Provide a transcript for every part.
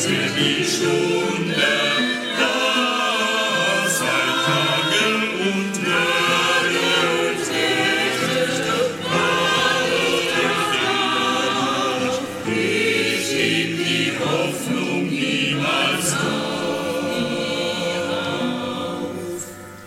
zählt die Stunde, da seit Tagen und Tage und Nächte wahrlich, ich geb die Hoffnung niemals auf.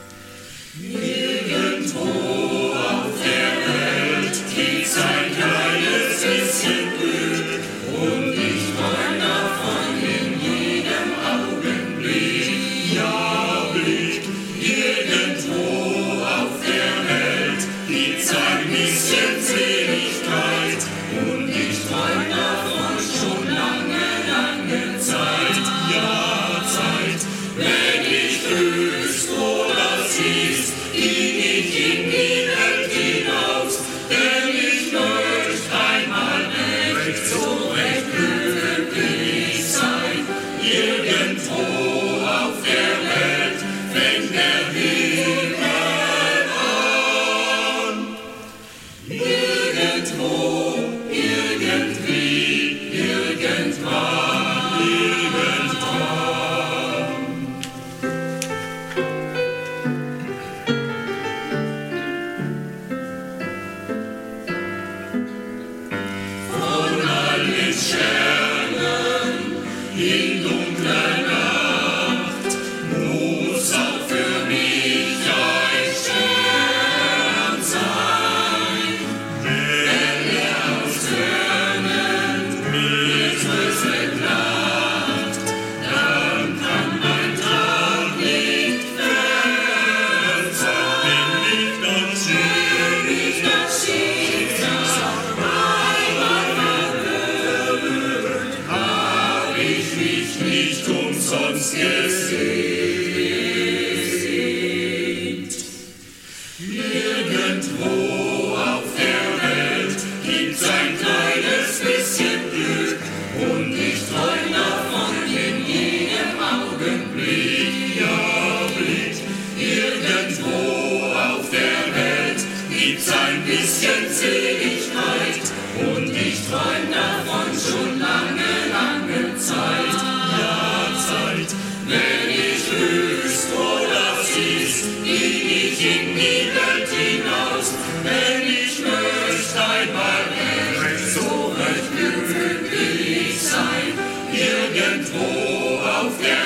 Nirgendwo auf der Welt gibt's ein kleines bisschen Glück, und ich träum davon in jedem Augenblick. Ja, Blick, nirgendwo auf der Welt gibt's ein bisschen Seligkeit, und ich träum davon schon lange, lange Zeit. Ja, Zeit, wenn ich wüsste, wo das ist, ging ich in die Welt hinaus, denn ich möchte einmal echt so recht glücklich sein. Irgendwo auf der Welt fängt der Himmel an. Irgendwo, irgendwie, irgendwann, irgendwann. Von allen Sternen in dunkler Nacht muss auch für mich ein Stern sein. Wenn er aus Tönen mit Trösten lacht, dann kann mein Tag nicht verzeihen. Wenn mich das Schicksal einmal verwöhnt, hab ich mich nicht umsonst gesehnt. Nirgendwo auf der Welt gibt's ein kleines bisschen Glück, und ich träum davon in jedem Augenblick. Ja, Blick, irgendwo auf der Welt gibt's ein bisschen Seligkeit, und ich träum davon schon lange, lange Zeit. Ja, Zeit, wenn ich wüsste, wo das ist, ging ich in die Welt hinaus, denn ich möchte einmal echt so recht glücklich sein. Irgendwo auf der